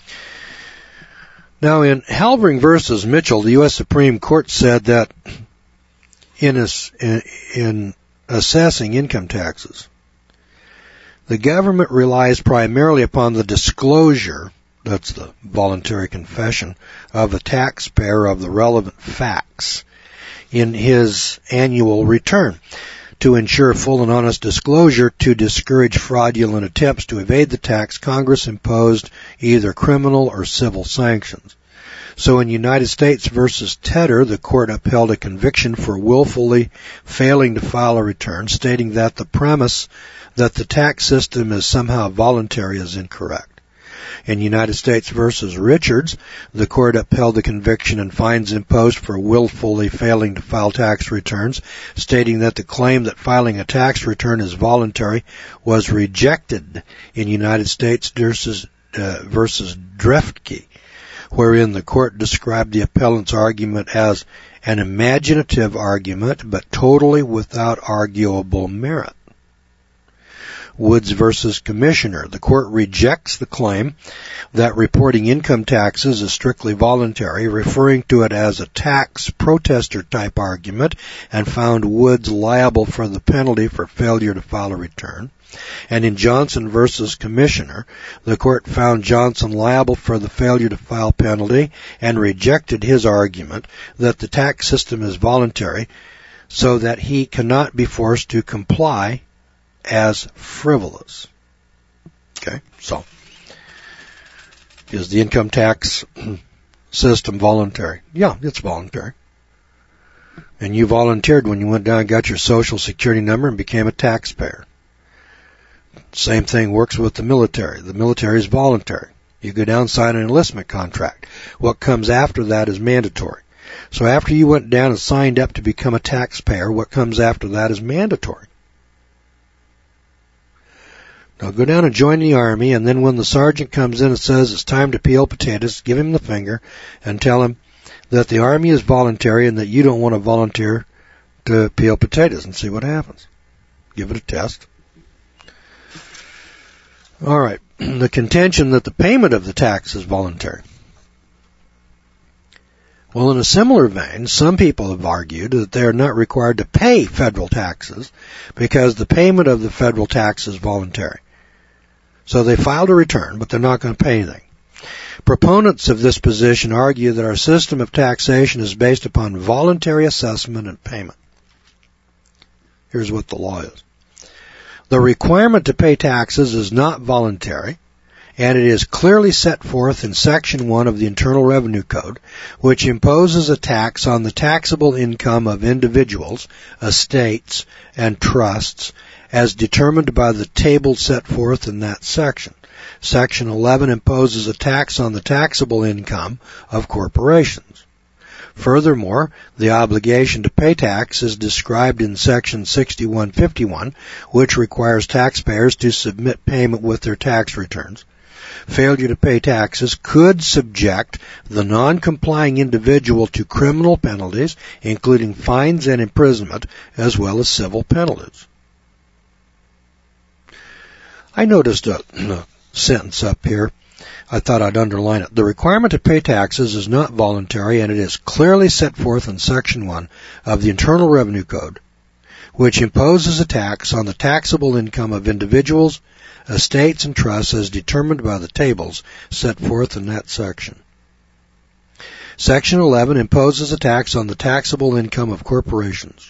A: Now, in Halvering versus Mitchell, the U S Supreme Court said that in, a, in, in assessing income taxes, the government relies primarily upon the disclosure, that's the voluntary confession, of the taxpayer of the relevant facts in his annual return to ensure full and honest disclosure. To discourage fraudulent attempts to evade the tax, Congress imposed either criminal or civil sanctions. So in United States versus Tedder, the court upheld a conviction for willfully failing to file a return, stating that the premise that the tax system is somehow voluntary is incorrect. In United States versus Richards, the court upheld the conviction and fines imposed for willfully failing to file tax returns, stating that the claim that filing a tax return is voluntary was rejected in United States versus, uh, versus Drefke, wherein the court described the appellant's argument as an imaginative argument, but totally without arguable merit. Woods versus Commissioner. The court rejects the claim that reporting income taxes is strictly voluntary, referring to it as a tax protester type argument, and found Woods liable for the penalty for failure to file a return. And in Johnson versus Commissioner, the court found Johnson liable for the failure to file penalty and rejected his argument that the tax system is voluntary so that he cannot be forced to comply as frivolous. Okay, so is the income tax system voluntary? Yeah, it's voluntary. And you volunteered when you went down and got your Social Security number and became a taxpayer. Same thing works with the military. The military is voluntary. You go down and sign an enlistment contract. What comes after that is mandatory. So after you went down and signed up to become a taxpayer, what comes after that is mandatory. Now go down and join the Army, and then when the sergeant comes in and says it's time to peel potatoes, give him the finger and tell him that the Army is voluntary and that you don't want to volunteer to peel potatoes, and see what happens. Give it a test. All right, the contention that the payment of the tax is voluntary. Well, in a similar vein, some people have argued that they are not required to pay federal taxes because the payment of the federal tax is voluntary. So they filed a return, but they're not going to pay anything. Proponents of this position argue that our system of taxation is based upon voluntary assessment and payment. Here's what the law is. The requirement to pay taxes is not voluntary, and it is clearly set forth in Section one of the Internal Revenue Code, which imposes a tax on the taxable income of individuals, estates, and trusts as determined by the table set forth in that section. Section eleven imposes a tax on the taxable income of corporations. Furthermore, the obligation to pay tax is described in Section sixty-one fifty-one, which requires taxpayers to submit payment with their tax returns. Failure to pay taxes could subject the non-complying individual to criminal penalties, including fines and imprisonment, as well as civil penalties. I noticed a, a sentence up here. I thought I'd underline it. The requirement to pay taxes is not voluntary, and it is clearly set forth in Section one of the Internal Revenue Code, which imposes a tax on the taxable income of individuals, estates, and trusts as determined by the tables set forth in that section. Section eleven imposes a tax on the taxable income of corporations.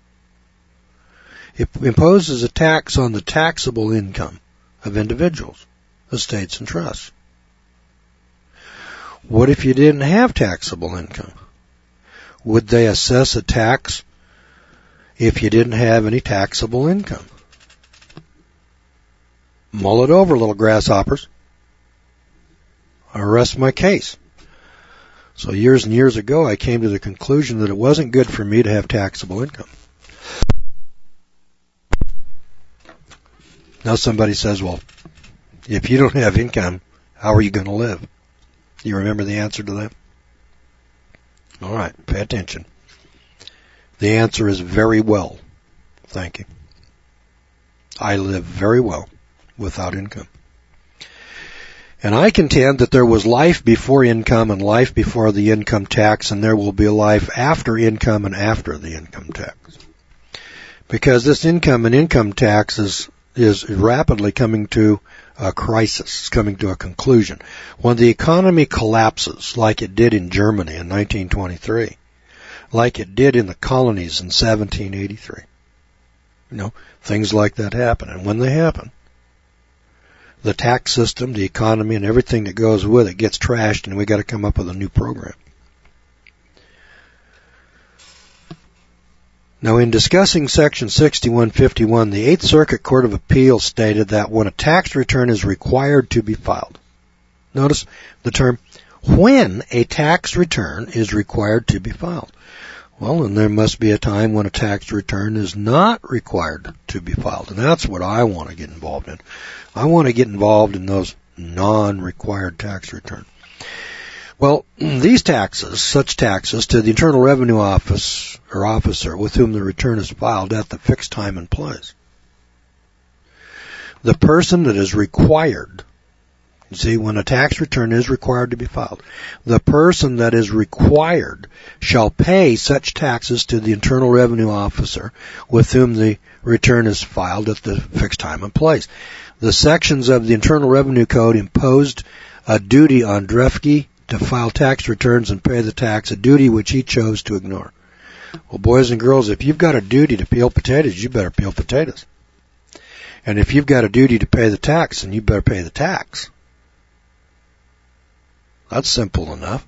A: It imposes a tax on the taxable income of individuals, estates, and trusts. What if you didn't have taxable income? Would they assess a tax if you didn't have any taxable income? Mull it over, little grasshoppers. I rest my case. So years and years ago, I came to the conclusion that it wasn't good for me to have taxable income. Now somebody says, well, if you don't have income, how are you going to live? You remember the answer to that? All right, pay attention. The answer is very well. Thank you. I live very well without income. And I contend that there was life before income and life before the income tax, and there will be a life after income and after the income tax. Because this income and income tax is, is rapidly coming to a crisis. It's coming to a conclusion. When the economy collapses, like it did in Germany in nineteen twenty-three, like it did in the colonies in seventeen eighty-three, you know, things like that happen. And when they happen, the tax system, the economy, and everything that goes with it gets trashed, and we got to come up with a new program. Now, in discussing Section sixty-one fifty-one, the Eighth Circuit Court of Appeals stated that when a tax return is required to be filed, notice the term, when a tax return is required to be filed. Well, and there must be a time when a tax return is not required to be filed, and that's what I want to get involved in. I want to get involved in those non-required tax returns. Well, these taxes, such taxes to the Internal Revenue Office or officer with whom the return is filed at the fixed time and place. The person that is required, you see, when a tax return is required to be filed, the person that is required shall pay such taxes to the Internal Revenue Officer with whom the return is filed at the fixed time and place. The sections of the Internal Revenue Code imposed a duty on Drefke to file tax returns and pay the tax, a duty which he chose to ignore. Well, boys and girls, if you've got a duty to peel potatoes, you better peel potatoes. And if you've got a duty to pay the tax, then you better pay the tax. That's simple enough.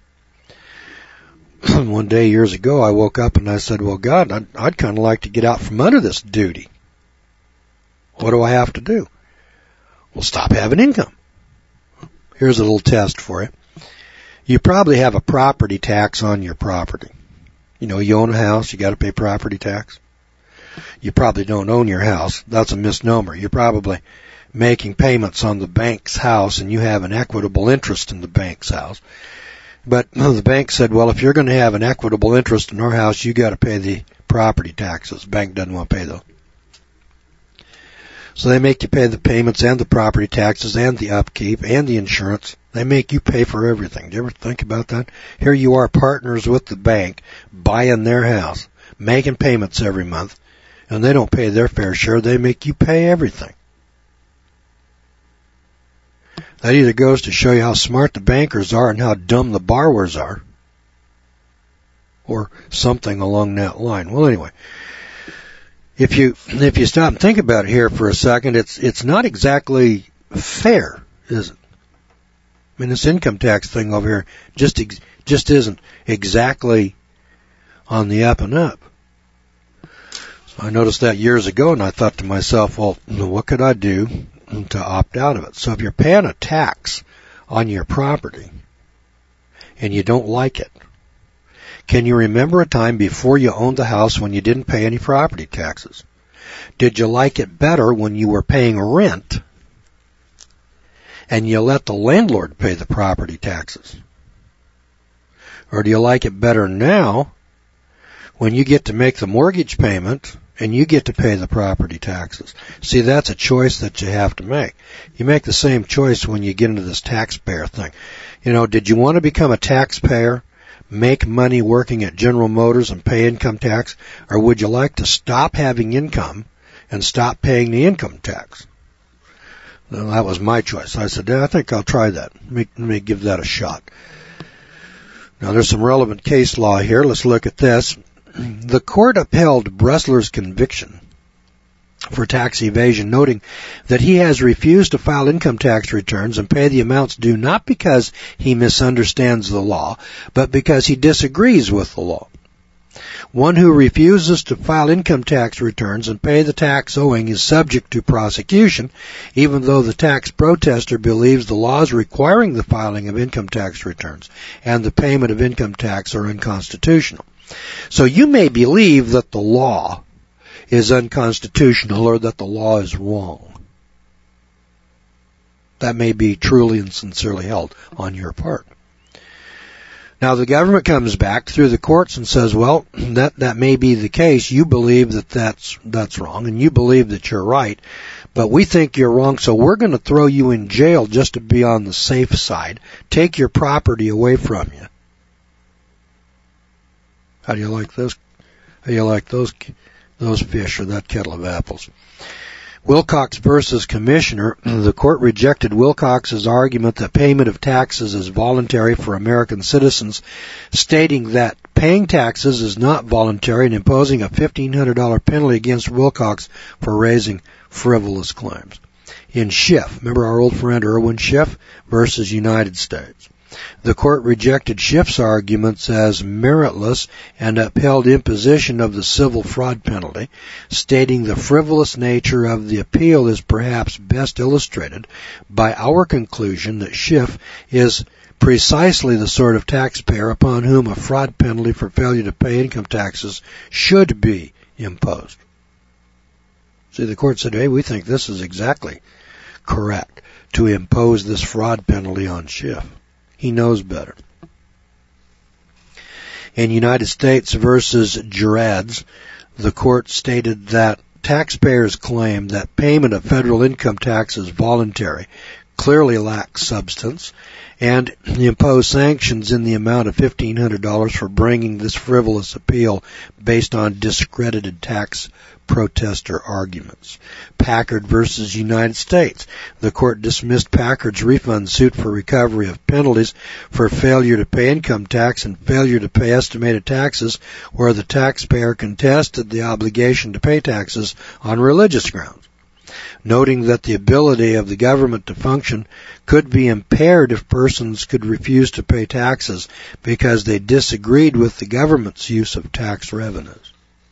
A: One day years ago, I woke up and I said, well, God, I'd, I'd kind of like to get out from under this duty. What do I have to do? Well, stop having income. Here's a little test for you. You probably have a property tax on your property. You know, you own a house, you got to pay property tax. You probably don't own your house. That's a misnomer. You're probably making payments on the bank's house and you have an equitable interest in the bank's house. But the bank said, well, if you're going to have an equitable interest in our house, you got to pay the property taxes. The bank doesn't want to pay those. So they make you pay the payments and the property taxes and the upkeep and the insurance. They make you pay for everything. Do you ever think about that? Here you are, partners with the bank, buying their house, making payments every month, and they don't pay their fair share. They make you pay everything. That either goes to show you how smart the bankers are and how dumb the borrowers are, or something along that line. Well, anyway, if you if you stop and think about it here for a second, it's it's not exactly fair, is it? I mean, this income tax thing over here just ex- just isn't exactly on the up and up. So I noticed that years ago, and I thought to myself, well, what could I do to opt out of it? So if you're paying a tax on your property and you don't like it, can you remember a time before you owned the house when you didn't pay any property taxes? Did you like it better when you were paying rent and you let the landlord pay the property taxes? Or do you like it better now when you get to make the mortgage payment and you get to pay the property taxes? See, that's a choice that you have to make. You make the same choice when you get into this taxpayer thing. You know, did you want to become a taxpayer, make money working at General Motors and pay income tax, or would you like to stop having income and stop paying the income tax? Well, that was my choice. I said, yeah, I think I'll try that. Let me, let me give that a shot. Now, there's some relevant case law here. Let's look at this. The court upheld Bressler's conviction for tax evasion, noting that he has refused to file income tax returns and pay the amounts due not because he misunderstands the law, but because he disagrees with the law. One who refuses to file income tax returns and pay the tax owing is subject to prosecution, even though the tax protester believes the laws requiring the filing of income tax returns and the payment of income tax are unconstitutional. So you may believe that the law is unconstitutional or that the law is wrong. That may be truly and sincerely held on your part. Now the government comes back through the courts and says, well, that, that may be the case. You believe that that's, that's wrong and you believe that you're right, but we think you're wrong, so we're going to throw you in jail just to be on the safe side, take your property away from you. How do you like those? How do you like those those fish or that kettle of apples? Wilcox versus Commissioner. The court rejected Wilcox's argument that payment of taxes is voluntary for American citizens, stating that paying taxes is not voluntary and imposing a fifteen hundred dollars penalty against Wilcox for raising frivolous claims. In Schiff, remember our old friend Irwin Schiff versus United States. The court rejected Schiff's arguments as meritless and upheld imposition of the civil fraud penalty, stating the frivolous nature of the appeal is perhaps best illustrated by our conclusion that Schiff is precisely the sort of taxpayer upon whom a fraud penalty for failure to pay income taxes should be imposed. See, the court said, hey, we think this is exactly correct to impose this fraud penalty on Schiff. He knows better. In United States versus Gerads, the court stated that taxpayers claim that payment of federal income tax is voluntary, clearly lacks substance, and impose sanctions in the amount of fifteen hundred dollars for bringing this frivolous appeal based on discredited tax protester arguments. Packard versus United States. The court dismissed Packard's refund suit for recovery of penalties for failure to pay income tax and failure to pay estimated taxes, where the taxpayer contested the obligation to pay taxes on religious grounds, noting that the ability of the government to function could be impaired if persons could refuse to pay taxes because they disagreed with the government's use of tax revenues.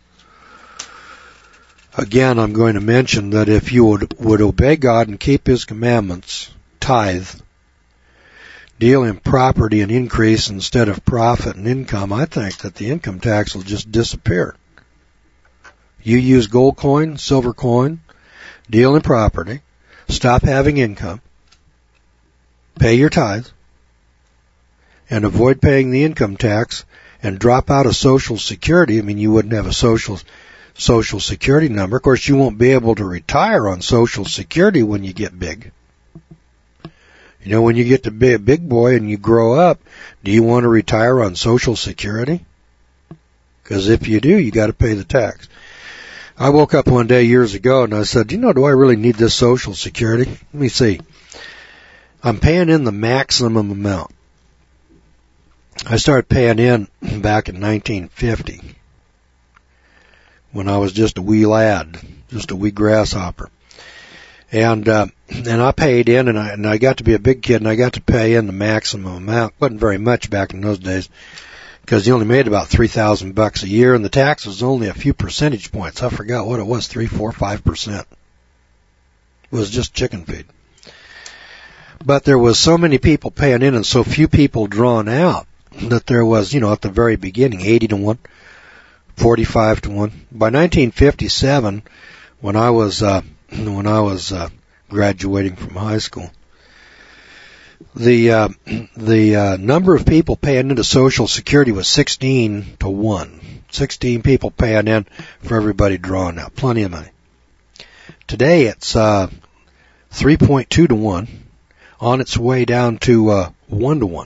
A: Again, I'm going to mention that if you would, would obey God and keep His commandments, tithe, deal in property and increase instead of profit and income, I think that the income tax will just disappear. You use gold coin, silver coin, deal in property, stop having income, pay your tithes, and avoid paying the income tax, and drop out of Social Security. I mean, you wouldn't have a social Social Security number. Of course, you won't be able to retire on Social Security when you get big. You know, when you get to be a big boy and you grow up, do you want to retire on Social Security? Because if you do, you got to pay the tax. I woke up one day years ago and I said, you know, do I really need this Social Security? Let me see. I'm paying in the maximum amount. I started paying in back in nineteen fifty when I was just a wee lad, just a wee grasshopper. And uh, and I paid in, and I, and I got to be a big kid, and I got to pay in the maximum amount. Wasn't very much back in those days, because you only made about three thousand bucks a year, and the tax was only a few percentage points. I forgot what it was, three, four, five percent. It was just chicken feed. But there was so many people paying in and so few people drawn out that there was, you know, at the very beginning, eighty to one, forty-five to one. By nineteen fifty-seven, when I was uh, when I was uh, graduating from high school, the uh, the uh, number of people paying into Social Security was sixteen to one. sixteen people paying in for everybody drawing out. Plenty of money. Today it's uh, three point two to one, on its way down to uh, one to one.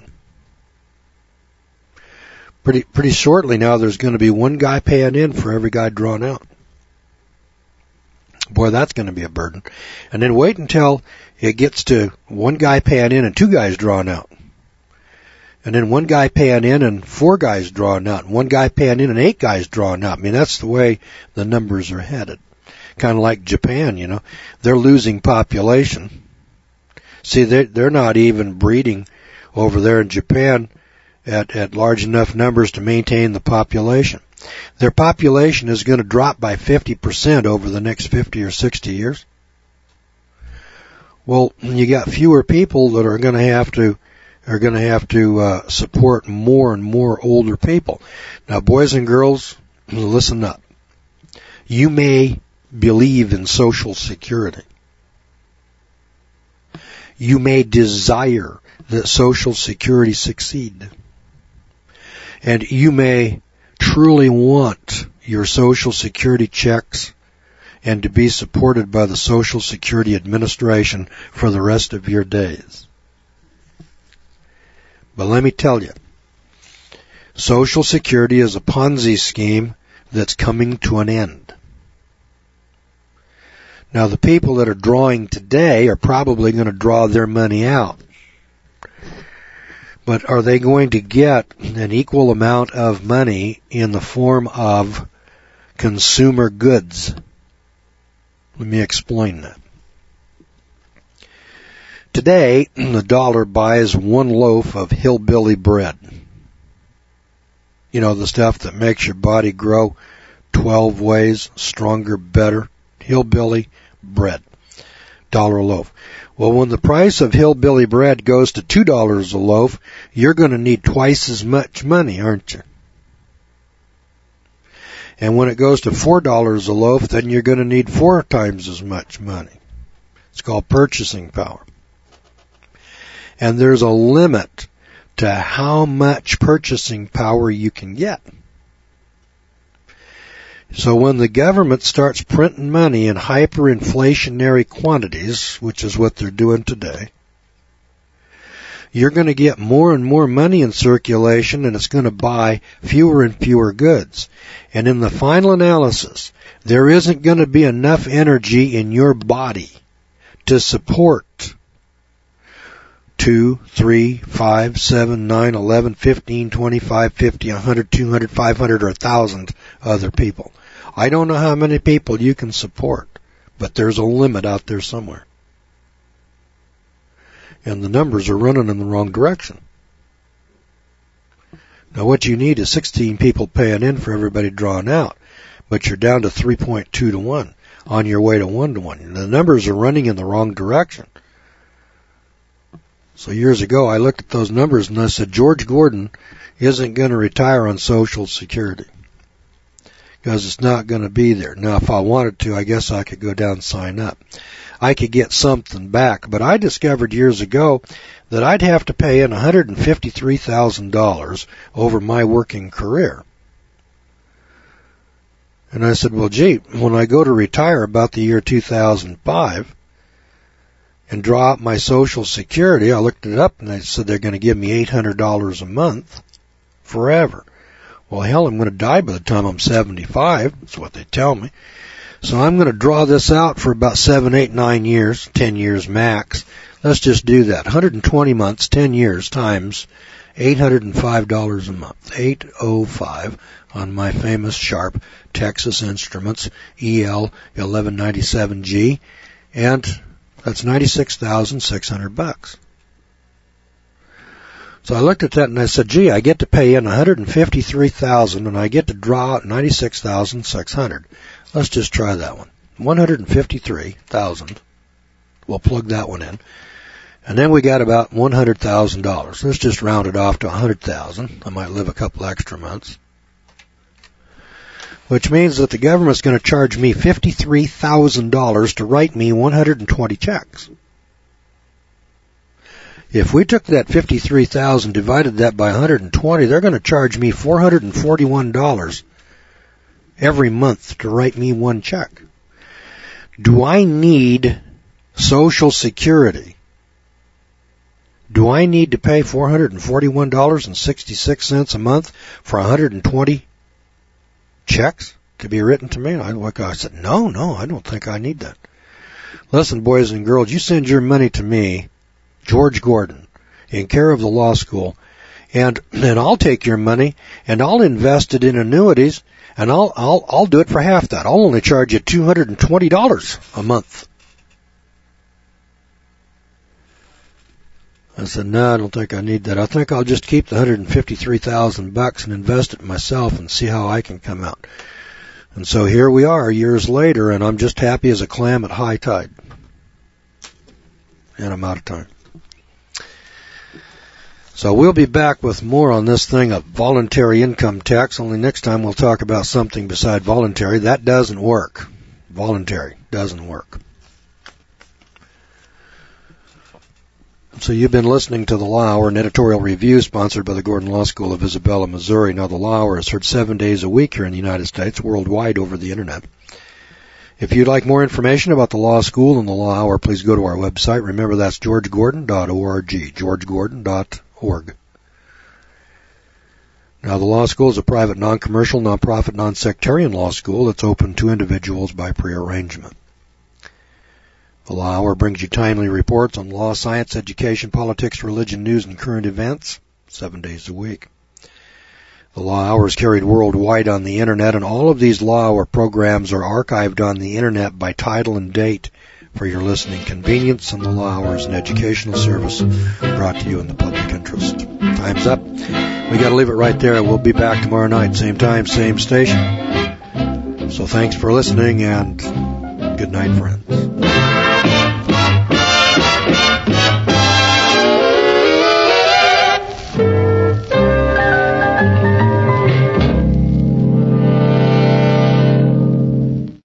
A: Pretty pretty shortly now, there's going to be one guy paying in for every guy drawn out. Boy, that's going to be a burden. And then wait until it gets to one guy paying in and two guys drawn out. And then one guy paying in and four guys drawn out. And one guy paying in and eight guys drawn out. I mean, that's the way the numbers are headed. Kind of like Japan, you know. They're losing population. See, they're, they're not even breeding over there in Japan at, at large enough numbers to maintain the population. Their population is going to drop by fifty percent over the next fifty or sixty years. Well, you got fewer people that are going to have to are going to have to uh, support more and more older people. Now, boys and girls, listen up. You may believe in Social Security. You may desire that Social Security succeed. And you may truly want your Social Security checks and to be supported by the Social Security Administration for the rest of your days. But let me tell you, Social Security is a Ponzi scheme that's coming to an end. Now, the people that are drawing today are probably going to draw their money out. But are they going to get an equal amount of money in the form of consumer goods? Let me explain that. Today, the dollar buys one loaf of hillbilly bread. You know, the stuff that makes your body grow twelve ways stronger, better. Hillbilly bread. Dollar a loaf. Well, when the price of hillbilly bread goes to two dollars a loaf, you're going to need twice as much money, aren't you? And when it goes to four dollars a loaf, then you're going to need four times as much money. It's called purchasing power. And there's a limit to how much purchasing power you can get. So when the government starts printing money in hyperinflationary quantities, which is what they're doing today, you're going to get more and more money in circulation, and it's going to buy fewer and fewer goods. And in the final analysis, there isn't going to be enough energy in your body to support two, three, five, seven, nine, eleven, fifteen, twenty-five, fifty, one hundred, two hundred, five hundred, or one thousand other people. I don't know how many people you can support, but there's a limit out there somewhere. And the numbers are running in the wrong direction. Now what you need is sixteen people paying in for everybody drawing out, but you're down to three point two to one on your way to one to one. The numbers are running in the wrong direction. So years ago I looked at those numbers and I said, George Gordon isn't going to retire on Social Security because it's not going to be there. Now if I wanted to, I guess I could go down and sign up. I could get something back, but I discovered years ago that I'd have to pay in one hundred fifty-three thousand dollars over my working career. And I said, well, gee, when I go to retire about the year two thousand five and draw out my Social Security, I looked it up and they said they're going to give me eight hundred dollars a month forever. Well, hell, I'm going to die by the time I'm seventy-five. That's what they tell me. So I'm going to draw this out for about seven, eight, nine years, ten years max. Let's just do that. one hundred twenty months, ten years times eight hundred five dollars a month. eight hundred five on my famous Sharp Texas Instruments E L eleven ninety-seven G, and that's ninety-six thousand six hundred bucks. So I looked at that and I said, gee, I get to pay in one hundred fifty-three thousand and I get to draw out ninety-six thousand six hundred. Let's just try that one. one hundred fifty-three thousand. We'll plug that one in. And then we got about one hundred thousand dollars. Let's just round it off to one hundred thousand dollars. I might live a couple extra months. Which means that the government's going to charge me fifty-three thousand dollars to write me one hundred twenty checks. If we took that fifty-three thousand dollars, divided that by one hundred twenty, they're going to charge me four hundred forty-one dollars every month to write me one check. Do I need Social Security? Do I need to pay four hundred forty-one dollars and sixty-six cents a month for one hundred twenty checks to be written to me? I, I said, no, no, I don't think I need that. Listen, boys and girls, you send your money to me, George Gordon, in care of the law school, and and I'll take your money and I'll invest it in annuities, and I'll I'll I'll do it for half that. I'll only charge you two hundred twenty dollars a month. I said, no, I don't think I need that. I think I'll just keep the one hundred fifty-three thousand bucks and invest it myself and see how I can come out. And so here we are years later, and I'm just happy as a clam at high tide. And I'm out of time. So we'll be back with more on this thing of voluntary income tax, only next time we'll talk about something beside voluntary. That doesn't work. Voluntary doesn't work. So you've been listening to The Law Hour, an editorial review sponsored by the Gordon Law School of Isabella, Missouri. Now, The Law Hour is heard seven days a week here in the United States, worldwide over the Internet. If you'd like more information about the Law School and the Law Hour, please go to our website. Remember, that's george gordon dot org, george gordon dot org. Now, the Law School is a private, non-commercial, non-profit, non-sectarian law school that's open to individuals by prearrangement. The Law Hour brings you timely reports on law, science, education, politics, religion, news, and current events, seven days a week. The Law Hour is carried worldwide on the Internet, and all of these Law Hour programs are archived on the Internet by title and date for your listening convenience, and the Law Hour is an educational service brought to you in the public interest. Time's up. We got to leave it right there. We'll be back tomorrow night, same time, same station. So thanks for listening, and good night, friends.